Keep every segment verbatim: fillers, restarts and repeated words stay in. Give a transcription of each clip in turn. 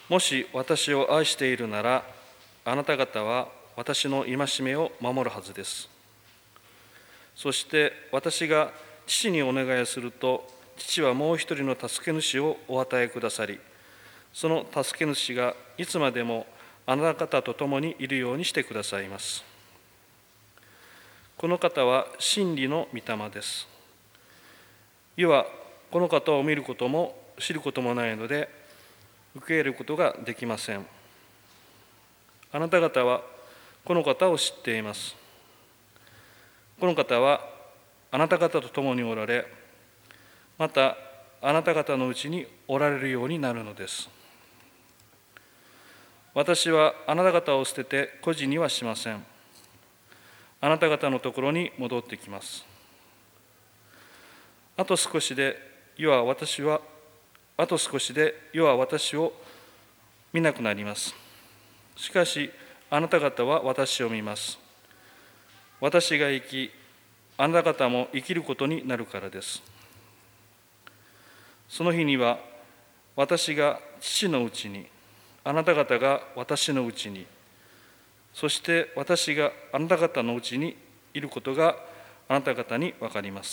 もし私を愛しているなら、あなた方は私の戒めを守るはずです。そして私が父にお願いすると、父はもう一人の助け主をお与えくださり、その助け主がいつまでもあなた方と共にいるようにしてくださいます。この方は真理の御霊です。世はこの方を見ることも知ることもないので、受け入れることができません。あなた方はこの方を知っています。この方はあなた方と共におられ、またあなた方のうちにおられるようになるのです。私はあなた方を捨てて孤児にはしません。あなた方のところに戻ってきます。あと少しで世は私は、あと少しで世は私を見なくなります。しかし、あなた方は私を見ます。私が生き、あなた方も生きることになるからです。その日には、私が父のうちに、あなた方が私のうちに、そして私があなた方のうちにいることがあなた方に分かります。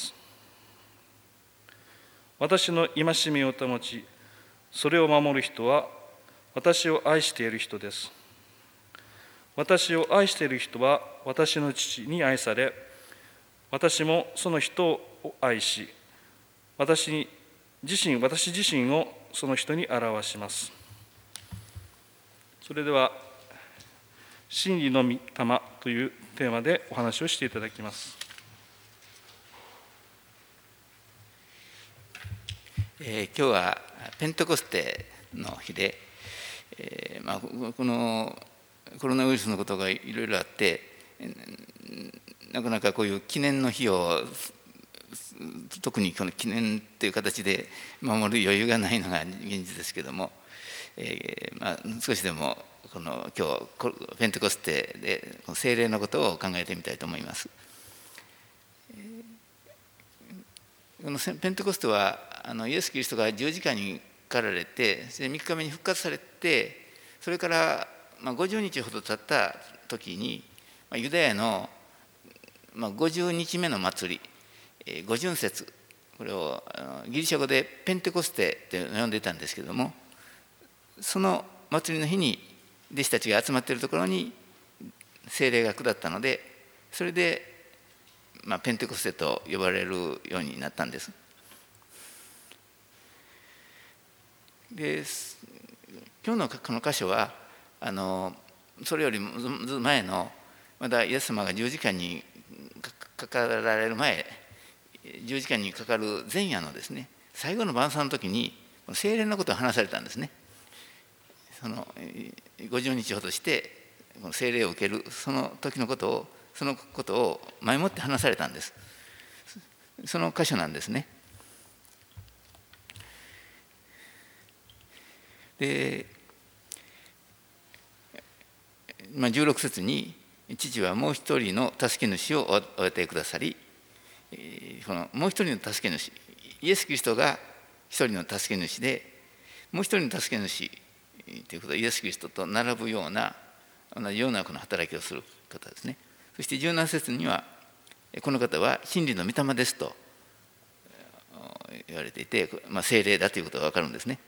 私の戒めを保ち、それを守る人は私を愛している人です。私を愛している人は私の父に愛され、私もその人を愛し、私に自身、私自身をその人に表します。それでは、真理の御霊というテーマでお話をしていただきます。 えー、今日はペンテコステの日で、えーまあ、このコロナウイルスのことがいろいろあって、なかなかこういう記念の日を特にこの記念という形で守る余裕がないのが現実ですけども、えーまあ、少しでもこの今日ペンテコステで聖霊のことを考えてみたいと思います。このペンテコステはあのイエス・キリストが十字架にかかられて、それでみっかめに復活されて、それからまあごじゅうにちほど経った時に、まあ、ユダヤのまあごじゅうにちめの祭り、五旬節、これをギリシャ語でペンテコステと呼んでいたんですけれども、その祭りの日に弟子たちが集まっているところに聖霊が下ったので、それで、まあ、ペンテコステと呼ばれるようになったんです。で、今日のこの箇所はあのそれよりもず前の、まだイエス様が十字架にかかられる前、十字架にかかる前夜のですね、最後の晩餐の時に聖霊のことを話されたんですね。そのごじゅうにちほどして聖霊を受けるその時のことをそのことを前もって話されたんです。その箇所なんですね。で、まあ、じゅうろく節に父はもう一人の助け主をお与えくださり、このもう一人の助け主、イエス・キリストが一人の助け主で、もう一人の助け主ということはイエス・キリストと並ぶような同じようなこの働きをする方ですね。そしてじゅうなな節にはこの方は真理の御霊ですと言われていて、まあ、聖霊だということが分かるんですね。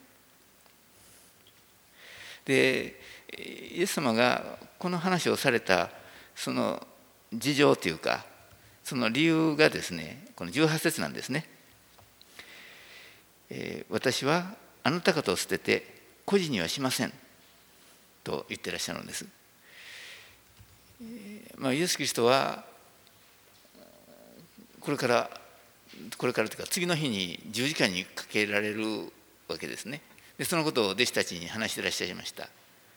で、イエス様がこの話をされたその事情というか、その理由がですね、このじゅうはち節なんですね。えー、私はあなた方を捨てて孤児にはしませんと言ってらっしゃるんです。えーまあ、イエス・キリストはこれからこれからというか次の日に十字架にかけられるわけですね。でそのことを弟子たちに話してらっしゃいました。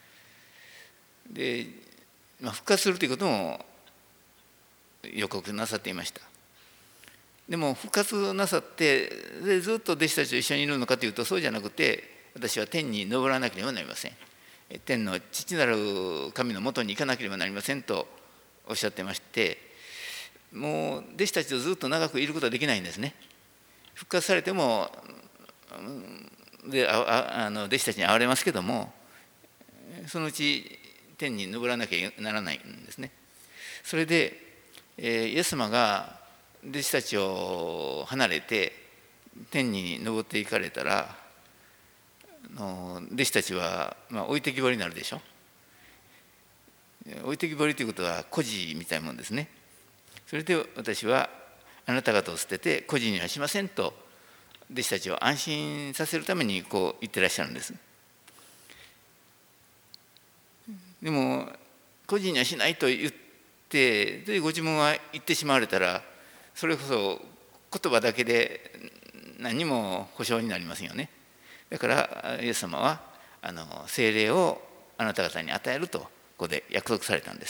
で、まあ、復活するということも予告なさっていました。でも復活なさってでずっと弟子たちと一緒にいるのかというとそうじゃなくて、私は天に昇らなければなりません、天の父なる神のもとに行かなければなりませんとおっしゃってまして、もう弟子たちとずっと長くいることはできないんですね。復活されてもでああの弟子たちに会われますけども、 そのうち天に昇らなきゃならないんですね。それでイエス様が弟子たちを離れて天に昇っていかれたら、弟子たちはまあ置いてきぼりになるでしょ。置いてきぼりということは孤児みたいなもんですね。それで私はあなた方を捨てて孤児にはしませんと弟子たちを安心させるためにこう言ってらっしゃるんです。でも孤児にはしないと言ってでご自分は言ってしまわれたら、それこそ言葉だけで何も保証になりませんよね。だからイエス様はあの聖霊をあなた方に与えるとここで約束されたんです。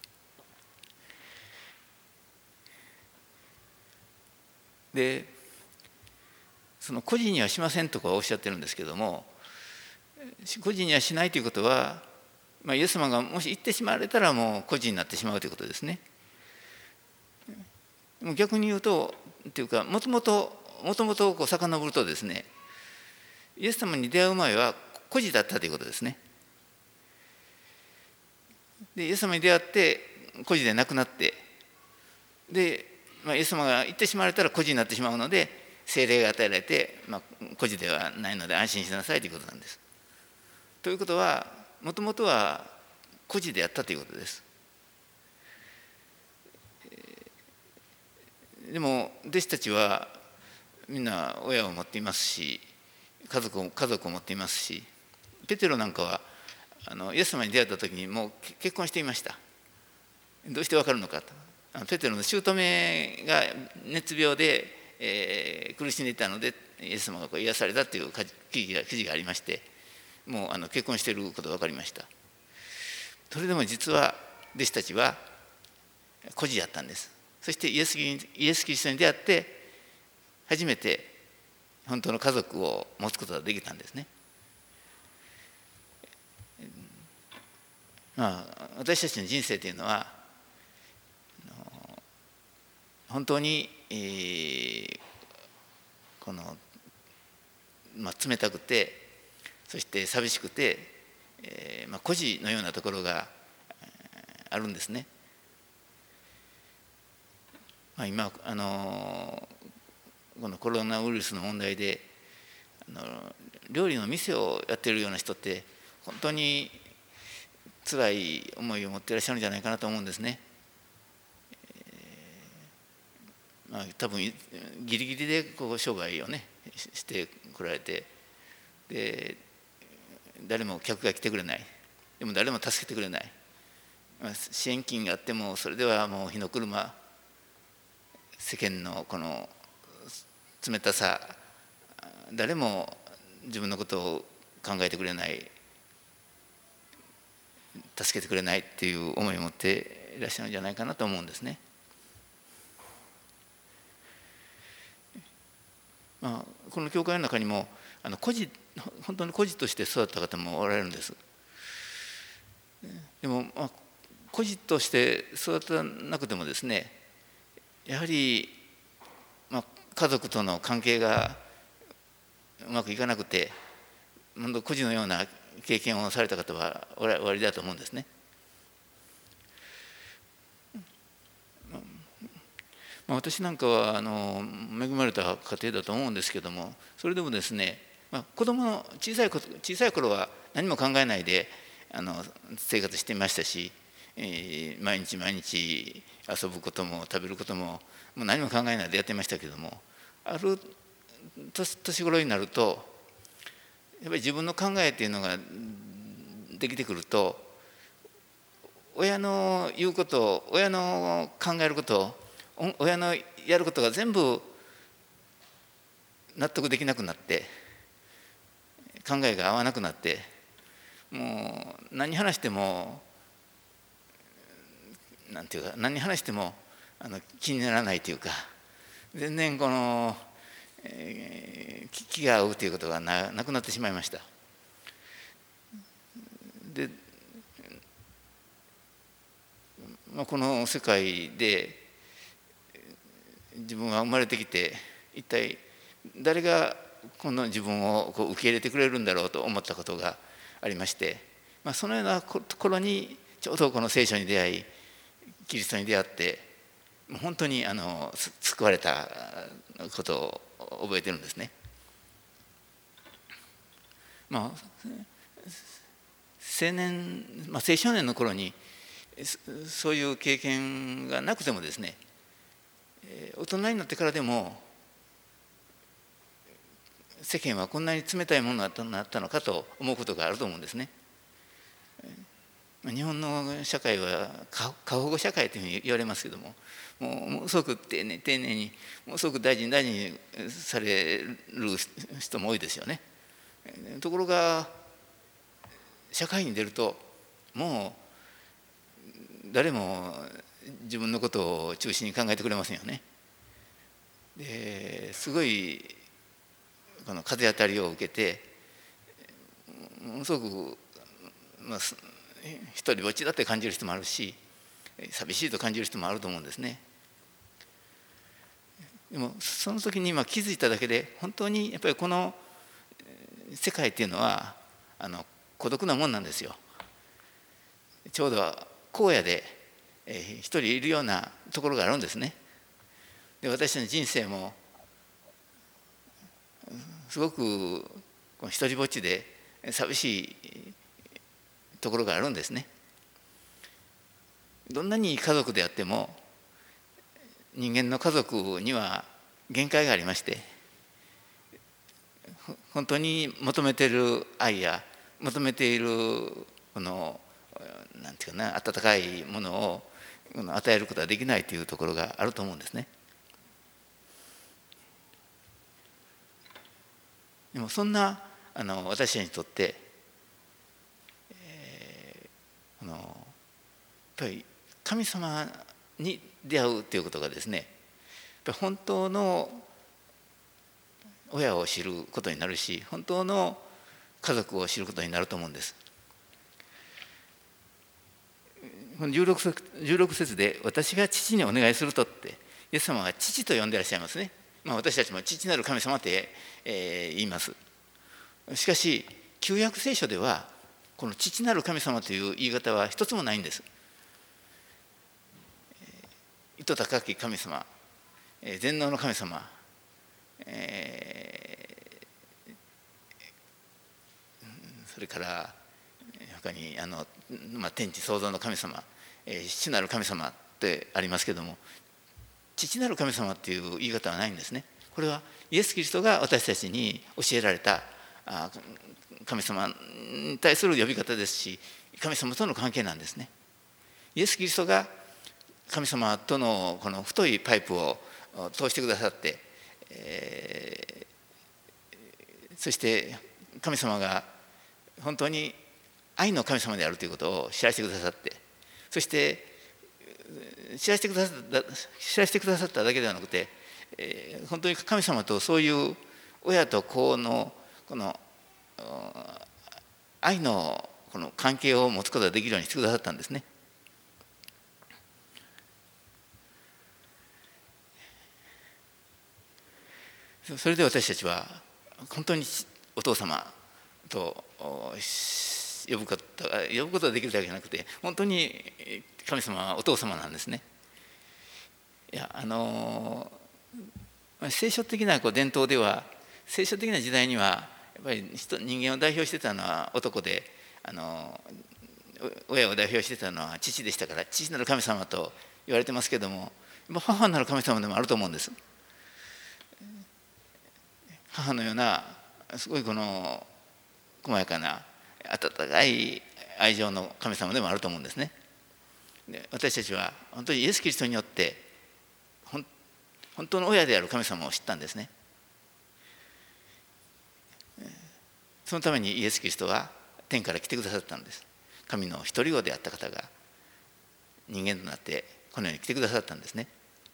でその孤児にはしませんとかおっしゃってるんですけども、孤児にはしないということは、まあ、イエス様がもし言ってしまわれたらもう孤児になってしまうということですね。逆に言うとっていうか、もともともともとこう遡るとですね、イエス様に出会う前は孤児だったということですね。でイエス様に出会って孤児で亡くなって、で、まあ、イエス様が言ってしまわれたら孤児になってしまうので聖霊が与えられて、まあ、孤児ではないので安心しなさいということなんです。ということはもともとは孤児であったということです。でも弟子たちはみんな親を持っていますし、家族を家族を持っていますし、ペテロなんかはあのイエス様に出会った時にもう結婚していました。どうして分かるのかと。ペテロの姑が熱病で、えー、苦しんでいたのでイエス様がこう癒されたという記事が記事がありまして、もうあの結婚していることが分かりました。それでも実は弟子たちは孤児だったんです。そしてイエスイエスキリストに出会って初めて本当の家族を持つことができたんですね。まあ、私たちの人生というのは本当に、えー、この、まあ、冷たくてそして寂しくて、えーまあ、孤児のようなところがあるんですね。まあ、今あのこのコロナウイルスの問題であの料理の店をやっているような人って本当に辛い思いを持っていらっしゃるんじゃないかなと思うんですね。まあ、多分ギリギリでこう商売をねしてこられて、で誰も客が来てくれない、でも誰も助けてくれない、まあ、支援金があってもそれではもう火の車、世間のこの冷たさ、誰も自分のことを考えてくれない、助けてくれないっていう思いを持っていらっしゃるんじゃないかなと思うんですね。まあ、この教会の中にもあの孤児本当に孤児として育った方もおられるんです。でも、まあ、孤児として育たなくてもですね、やはり、まあ、家族との関係がうまくいかなくて本当孤児のような経験をされた方はおらりだと思うんですね。まあ、私なんかはあの恵まれた家庭だと思うんですけども、それでもですね、まあ、子供の小さいこと小さい頃は何も考えないであの生活していましたし、えー、毎日毎日遊ぶことも食べることももう何も考えないでやってましたけども、ある年頃になるとやっぱり自分の考えっていうのができてくると、親の言うこと親の考えること親のやることが全部納得できなくなって、考えが合わなくなって、もう何話してもなんていうか何話してもあの気にならないというか、全然この、えー、気が合うということが な, なくなってしまいました。で、まあ、この世界で自分は生まれてきて一体誰がこの自分をこう受け入れてくれるんだろうと思ったことがありまして、 まあ、そのようなところにちょうどこの聖書に出会い、キリストに出会って、本当にあの救われたことを覚えてるんですね。まあ、青年、まあ、青少年の頃にそういう経験がなくてもですね、大人になってからでも世間はこんなに冷たいものになったのかと思うことがあると思うんですね。日本の社会は過保護社会というふうに言われますけども、もうものすごく丁寧丁寧にものすごく大事に大事にされる人も多いですよね。ところが社会に出るともう誰も自分のことを中心に考えてくれませんよね。ですごいこの風当たりを受けてものすごく、まあ、一人ぼっちだって感じる人もあるし、寂しいと感じる人もあると思うんですね。でもその時に今気づいただけで、本当にやっぱりこの世界っていうのはあの孤独なもんなんですよ。ちょうど荒野で一人いるようなところがあるんですね。で、私の人生もすごく一人ぼっちで寂しいところがあるんですね。どんなに家族であっても人間の家族には限界がありまして、本当に求めている愛や求めているこのなんていうかな、温かいものを与えることはできないというところがあると思うんですね。でもそんなあの私たちにとって、えー、あのやっぱり神様に出会うということがですね、やっぱり本当の親を知ることになるし、本当の家族を知ることになると思うんです。このじゅうろく節、じゅうろく節で私が父にお願いするとって、イエス様が父と呼んでいらっしゃいますね。まあ、私たちも父なる神様って、えー、言います。しかし旧約聖書ではこの父なる神様という言い方は一つもないんです。糸高き神様、全能の神様、えー、それから他にあの、まあ、天地創造の神様、父なる神様ってありますけども、父なる神様っていう言い方はないんですね。これはイエス・キリストが私たちに教えられた神様に対する呼び方ですし、神様との関係なんですね。イエス・キリストが神様とのこの太いパイプを通してくださって、えー、そして神様が本当に愛の神様であるということを知らせてくださって、そして知らせてくださった、知らせてくださっただけではなくて、えー、本当に神様とそういう親と子のこの愛のこの関係を持つことができるようにしてくださったんですね。それで私たちは本当にお父様と呼ぶこと呼ぶことができるだけじゃなくて、本当に神様はお父様なんですね。いや、あの聖書的なこう伝統では、聖書的な時代にはやっぱり人人間を代表してたのは男で、あの親を代表してたのは父でしたから、父なる神様と言われてますけども、母なる神様でもあると思うんです。母のようなすごいこの細やかな温かい愛情の神様でもあると思うんですね。で、私たちは本当にイエス・キリストによって本当の親である神様を知ったんですね。そのためにイエス・キリストは天から来てくださったんです。神の一人子であった方が人間となってこの世に来てくださったんですね。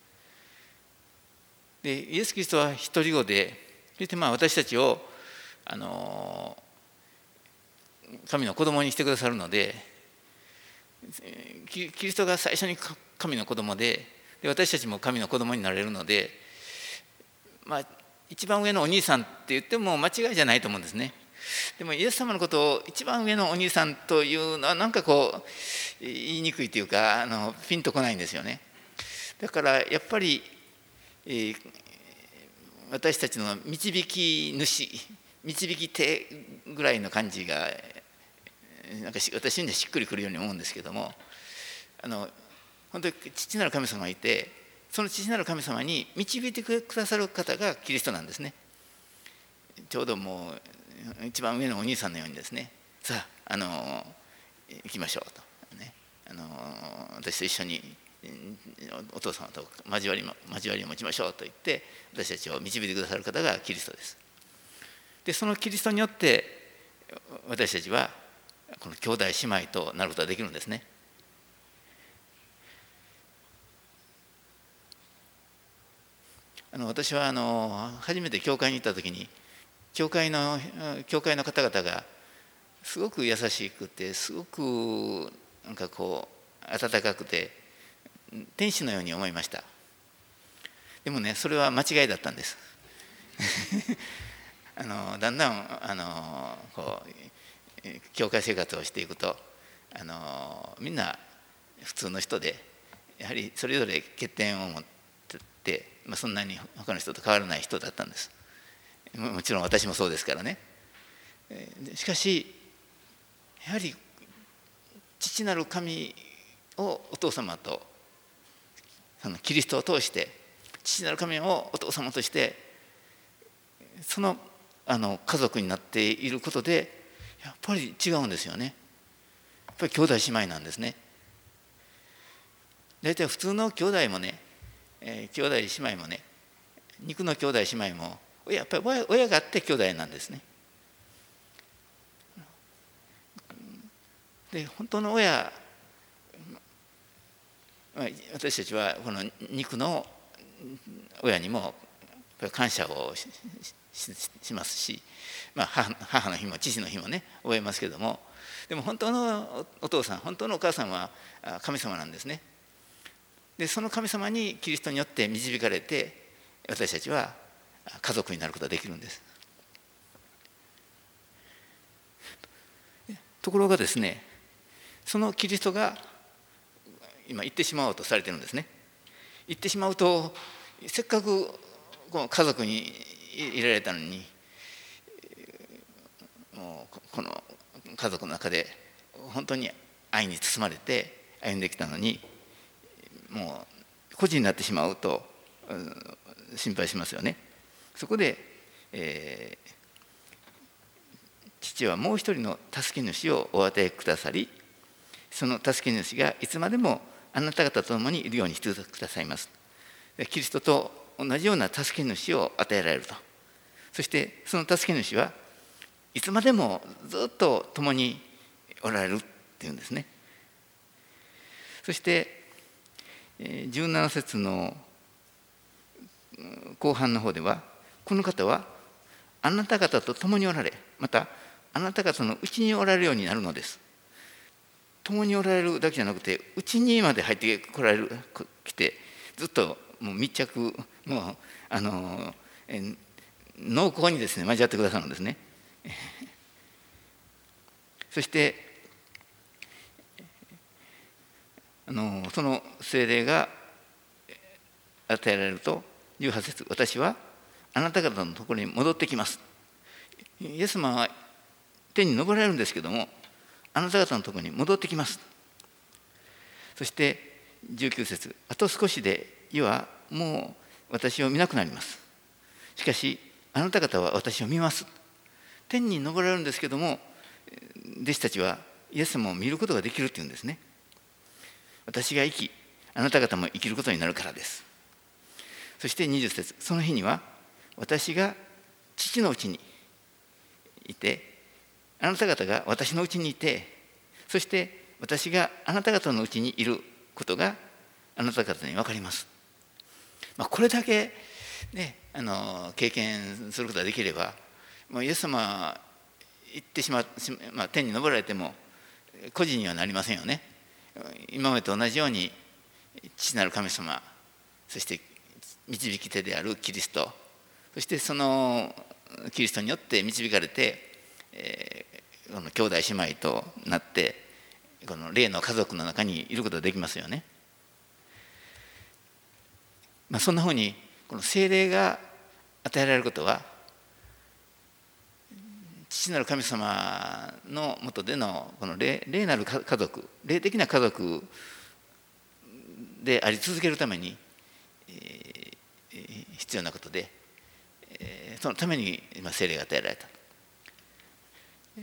で、イエス・キリストは一人子で、そしてまあ私たちをあの神の子供にしてくださるので、キリストが最初に神の子供で、で私たちも神の子供になれるので、まあ、一番上のお兄さんって言っても間違いじゃないと思うんですね。 でもイエス様のことを一番上のお兄さんというのはなんかこう言いにくいというか、あのピンとこないんですよね。だからやっぱり、えー、私たちの導き主、導き手ぐらいの感じがなんか私にはしっくりくるように思うんですけども、あの本当に父なる神様がいて、その父なる神様に導いてくださる方がキリストなんですね。ちょうどもう一番上のお兄さんのようにですね、さあ、あの行きましょうと、ね、あの私と一緒にお父様と交わり交わりを持ちましょうと言って私たちを導いてくださる方がキリストです。でそのキリストによって私たちはこの兄弟姉妹となることができるんですね。あの私はあの初めて教会に行った時に教会の教会の方々がすごく優しくて、すごくなんかこう温かくて天使のように思いました。でもね、それは間違いだったんですあのだんだんあのこう教会生活をしていくと、あのみんな普通の人で、やはりそれぞれ欠点を持ってて、まあ、そんなに他の人と変わらない人だったんです。もちろん私もそうですからね。しかしやはり父なる神をお父様と、そのキリストを通して父なる神をお父様としてそのあの家族になっていることでやっぱり違うんですよね。やっぱり兄弟姉妹なんですね。大体普通の兄弟もね、えー、兄弟姉妹もね、肉の兄弟姉妹もやっぱり親, 親があって兄弟なんですね。で本当の親、私たちはこの肉の親にも感謝を し, し, しますし、まあ、母, 母の日も父の日もね覚えますけども、でも本当のお父さん、本当のお母さんは神様なんですね。でその神様にキリストによって導かれて私たちは家族になることができるんです。ところがですね、そのキリストが今言ってしまおうとされてるんですね。言ってしまうと、せっかくこの家族にいられたのに、もうこの家族の中で本当に愛に包まれて歩んできたのに、もう孤児になってしまうと心配しますよね。そこで、えー、父はもう一人の助け主をお与えくださり、その助け主がいつまでもあなた方と共にいるようにしてくださいます。キリストと同じような助け主を与えられると。そしてその助け主はいつまでもずっと共におられるっていうんですね。そしてじゅうなな節の後半の方では、この方はあなた方と共におられ、またあなた方のうちにおられるようになるのです。共におられるだけじゃなくて、うちにまで入ってこられる来て、ずっともう密着、もうあの濃厚にですね交わってくださるんですね。そしてあのその聖霊が与えられると、じゅうはち節、私はあなた方のところに戻ってきます。イエス様は天に昇られるんですけども、あなた方のところに戻ってきます。そしてじゅうきゅう節、あと少しで世はもう私を見なくなります。しかしあなた方は私を見ます。天に昇られるんですけども、弟子たちはイエス様を見ることができるっていうんですね。私が生き、あなた方も生きることになるからです。そしてにじゅう節、その日には私が父のうちにいて、あなた方が私のうちにいて、そして私があなた方のうちにいることがあなた方に分かります。まあ、これだけ、ね、あの経験することができれば、もうイエス様行ってしまう、まあ、天に昇られても孤児にはなりませんよね。今までと同じように父なる神様、そして導き手であるキリスト、そしてそのキリストによって導かれてえー、この兄弟姉妹となってこの霊の家族の中にいることができますよね。まあ、そんなふうにこの聖霊が与えられることは父なる神様の下でのこの 霊, 霊なる家族、霊的な家族であり続けるために、えー、必要なことで、えー、そのために今聖霊が与えられた。え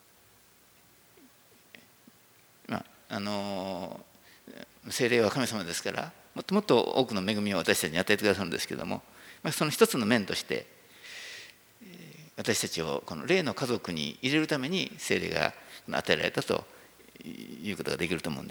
ーまああのー、聖霊は神様ですからもっともっと多くの恵みを私たちに与えてくださるんですけども、まあ、その一つの面として私たちをこの霊の家族に入れるために聖霊が与えられたということができると思うんです。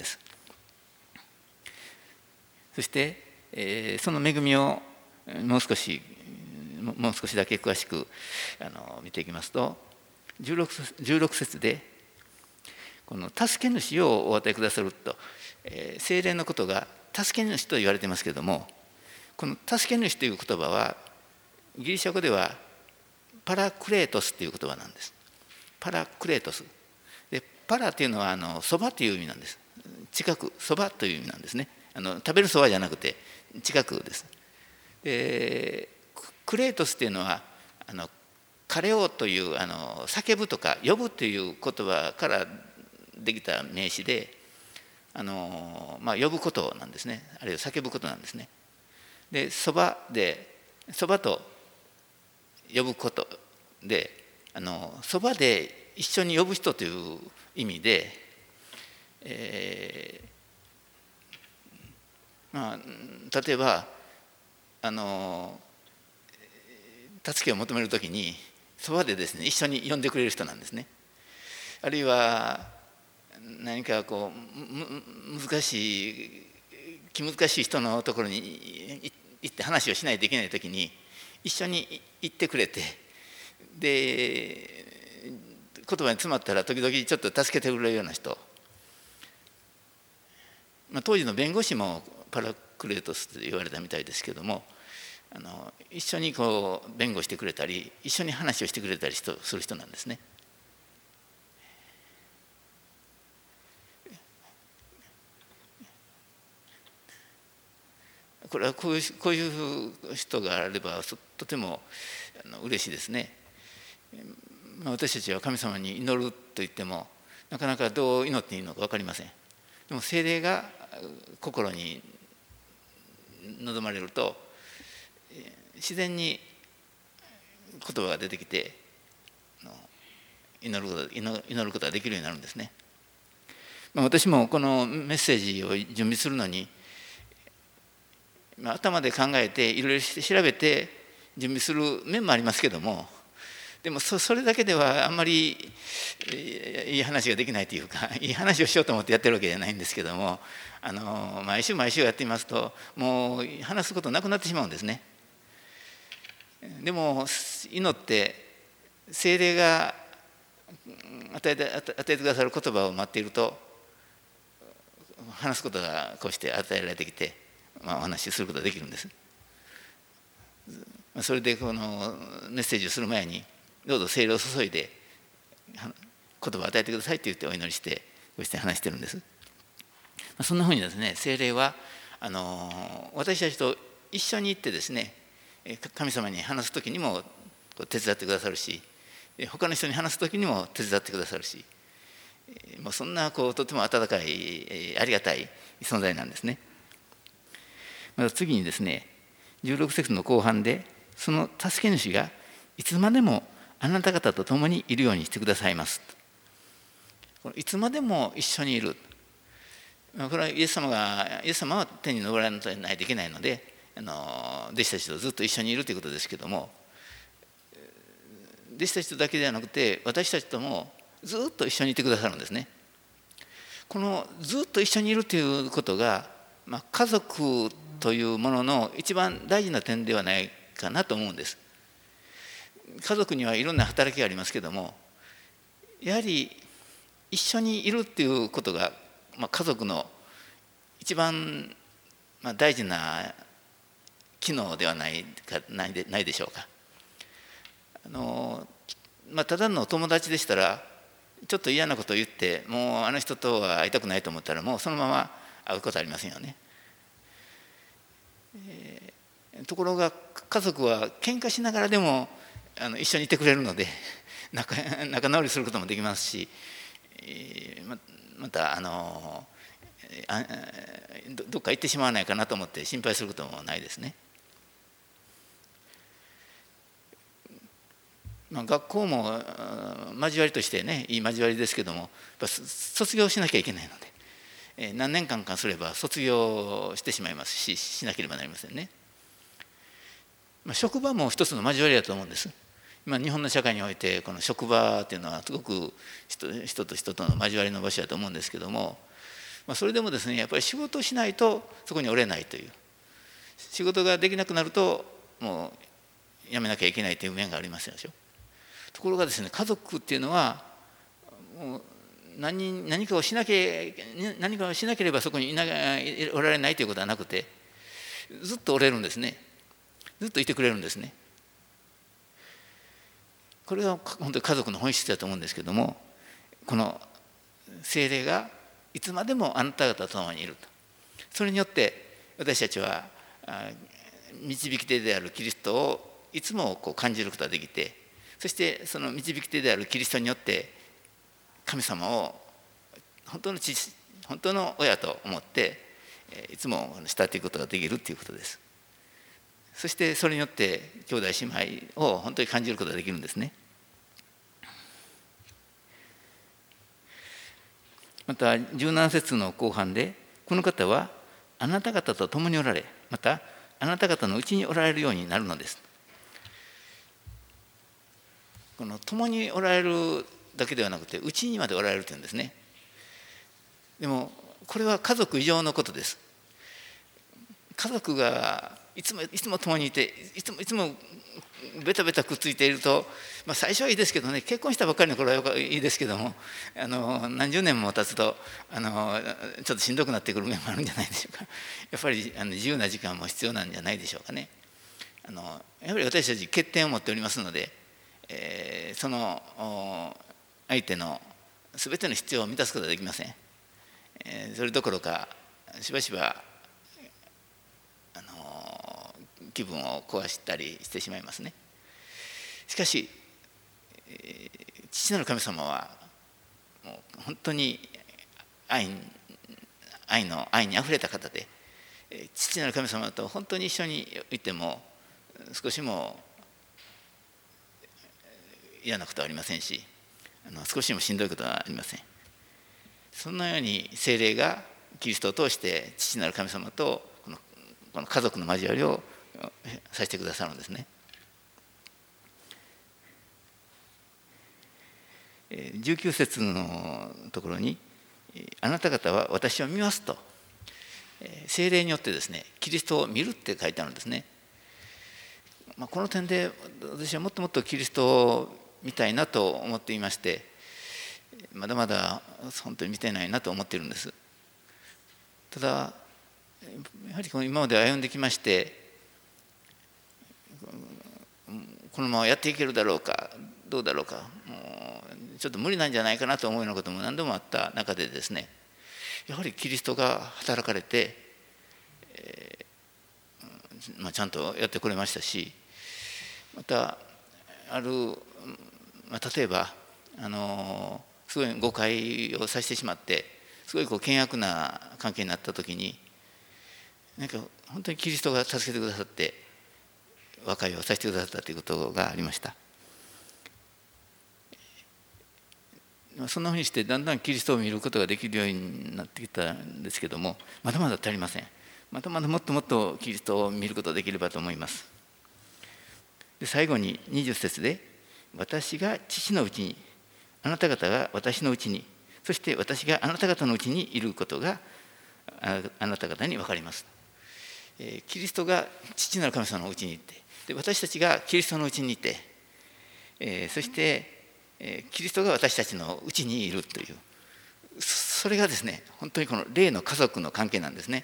そして、えー、その恵みをもう少しもう少しだけ詳しくあの見ていきますと、じゅうろく、じゅうろく節でこの助け主をお与えくださると、えー、聖霊のことが助け主と言われていますけれども、この助け主という言葉はギリシャ語ではパラクレートスという言葉なんです。パラクレートスで、パラというのはあのそばという意味なんです。近く、そばという意味なんですね。あの食べるそばじゃなくて近くです。でクレートスというのはあのカレオというあの叫ぶとか呼ぶという言葉からできた名詞で、あの、まあ、呼ぶことなんですね。あるいは叫ぶことなんですね。でそばでそばと呼ぶことで、あのそばで一緒に呼ぶ人という意味で、えーまあ、例えばあの助けを求めるときにそばでですね一緒に呼んでくれる人なんですね。あるいは何かこう難しい気難しい人のところに行って話をしないといけないときに一緒に行ってくれて、で言葉に詰まったら時々ちょっと助けてくれるような人、まあ、当時の弁護士もパラクレートスと言われたみたいですけども、あの一緒にこう弁護してくれたり一緒に話をしてくれたりする人なんですね。これはこういう、こういう人があればとても嬉しいですね。私たちは神様に祈ると言ってもなかなかどう祈っていいのか分かりません。でも聖霊が心に望まれると自然に言葉が出てきて祈ること、祈ることができるようになるんですね。私もこのメッセージを準備するのに頭で考えていろいろ調べて準備する面もありますけども、でもそれだけではあんまりいい話ができないというか、いい話をしようと思ってやってるわけじゃないんですけども、あの毎週毎週やってみますともう話すことなくなってしまうんですね。でも祈って聖霊が与えて、与えてくださる言葉を待っていると話すことがこうして与えられてきて、まあ、お話しすることができるんです。それでこのメッセージをする前にどうぞ聖霊を注いで言葉を与えてくださいと言ってお祈りしてこうして話してるんです。そんなふうにですね、聖霊はあの私たちと一緒に行ってですね、神様に話す時にも手伝ってくださるし、他の人に話す時にも手伝ってくださるし、もうそんなこうとても温かいありがたい存在なんですね。また次にですね、じゅうろく節の後半でその助け主がいつまでもあなた方と共にいるようにしてくださいます。いつまでも一緒にいる。これはイエス様がイエス様は天に昇らないといけないので、あの弟子たちとずっと一緒にいるということですけども、弟子たちとだけではなくて私たちともずっと一緒にいてくださるんですね。このずっと一緒にいるということが、まあ、家族というものの一番大事な点ではないかなと思うんです。家族にはいろんな働きがありますけども、やはり一緒にいるっていうことが、まあ、家族の一番大事な機能ではないかないでないでしょうか。あのまあ、ただの友達でしたらちょっと嫌なことを言ってもうあの人とは会いたくないと思ったらもうそのまま会うことはありませんよね。えー、ところが家族は喧嘩しながらでもあの一緒にいてくれるので仲仲直りすることもできますし、えー、ま, またあのあ ど, どっか行ってしまわないかなと思って心配することもないですね。まあ、学校も交わりとしてねいい交わりですけどもやっぱ卒業しなきゃいけないので、えー、何年間かすれば卒業してしまいますししなければなりませんね。まあ、職場も一つの交わりだと思うんです。今日本の社会においてこの職場っていうのはすごく 人, 人と人との交わりの場所だと思うんですけども、まあ、それでもですねやっぱり仕事をしないとそこに折れないという、仕事ができなくなるともうやめなきゃいけないという面がありますでしょ。ところがですね家族っていうのはもう 何, 何かをしなきゃ何かをしなければそこにいなおられないということはなくてずっとおれるんですね。ずっといてくれるんですね。これが本当に家族の本質だと思うんですけども、この聖霊がいつまでもあなた方と共にいると、それによって私たちは導き手であるキリストをいつもこう感じることができて、そしてその導き手であるキリストによって神様を本当の父、本当の親と思っていつも慕っていくことができるということです。そしてそれによって兄弟姉妹を本当に感じることができるんですね。またじゅうなな節の後半でこの方はあなた方と共におられ、またあなた方のうちにおられるようになるのです。この共におられるだけではなくてうちにまでおられるというんですね。でもこれは家族以上のことです。家族がいつもいつも共にいていつもいつもベタベタくっついていると、まあ、最初はいいですけどね、結婚したばっかりの頃はいいですけども、あの何十年も経つとあのちょっとしんどくなってくる面もあるんじゃないでしょうか。やっぱりあの自由な時間も必要なんじゃないでしょうかね。あのやはり私たち欠点を持っておりますので、えー、その相手の全ての必要を満たすことはできません。えー、それどころかしばしばあの気分を壊したりしてしまいますね。しかし、えー、父なる神様はもう本当に 愛, 愛の愛にあふれた方で、父なる神様と本当に一緒にいても少しも嫌なことはありませんし、あの少しもしんどいことはありません。そんなように聖霊がキリストを通して父なる神様とこのこの家族の交わりをさせてくださるんですね。じゅうきゅう節のところにあなた方は私を見ますと、聖霊によってですねキリストを見るって書いてあるんですね。まあ、この点で私はもっともっとキリストを見たいなと思っていまして、まだまだ本当に見てないなと思っているんです。ただやはり今まで歩んできまして、このままやっていけるだろうかどうだろうか、もうちょっと無理なんじゃないかなと思うようなことも何度もあった中でですね、やはりキリストが働かれて、えーまあ、ちゃんとやってくれましたし、またある、まあ、例えばあのすごい誤解をさせてしまってすごいこう険悪な関係になった時に、なんか本当にキリストが助けてくださって和解をさせてくださったということがありました。そんなふうにしてだんだんキリストを見ることができるようになってきたんですけども、まだまだ足りません。まだまだもっともっとキリストを見ることができればと思います。で最後ににじゅう節で私が父のうちにあなた方が私のうちに、そして私があなた方のうちにいることがあなた方に分かります。えー、キリストが父なる神様のうちにいて、で私たちがキリストのうちにいて、えー、そして、えー、キリストが私たちのうちにいるという、それがですね本当にこの霊の家族の関係なんですね。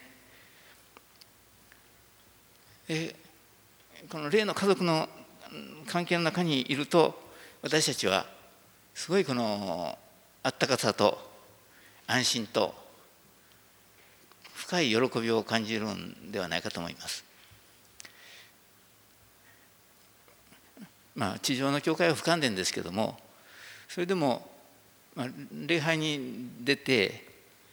でこの霊の家族の関係の中にいると、 私たちはすごいこのあったかさと安心と深い喜びを感じるんではないかと思います。まあ地上の教会は不完全ですけども、それでも、まあ、礼拝に出て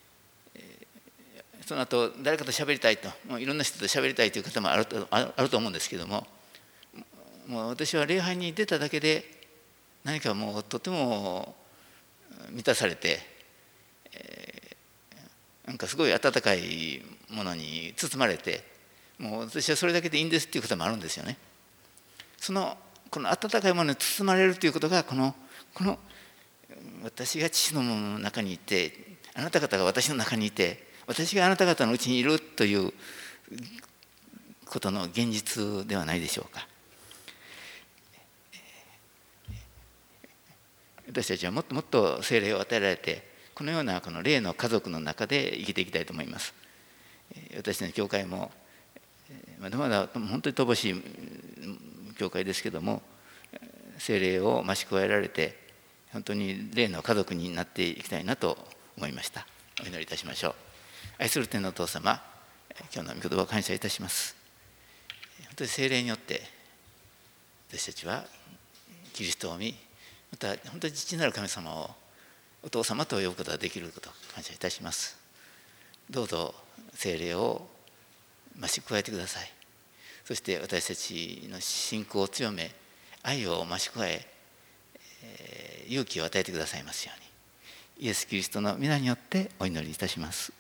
その後誰かと喋りたいと、もういろんな人と喋りたいという方もあると、あると思うんですけども、もう私は礼拝に出ただけで何かもうとても満たされて、えー、なんかすごい温かいものに包まれて、もう私はそれだけでいいんですっていうこともあるんですよね。そのこの温かいものに包まれるということが、このこの私が父の中にいて、あなた方が私の中にいて、私があなた方のうちにいるということの現実ではないでしょうか。私たちはもっともっと聖霊を与えられて、このようなこの霊の家族の中で生きていきたいと思います。私の教会もまだまだ本当に乏しい教会ですけども、聖霊を増し加えられて本当に霊の家族になっていきたいなと思いました。お祈りいたしましょう。愛する天のお父様、今日の御言葉を感謝いたします。本当に聖霊によって私たちはキリストを見、また本当に父なる神様をお父様と呼ぶことができることを感謝いたします。どうぞ聖霊を増し加えてください。そして私たちの信仰を強め、愛を増し加え、勇気を与えてくださいますように、イエス・キリストの皆によってお祈りいたします。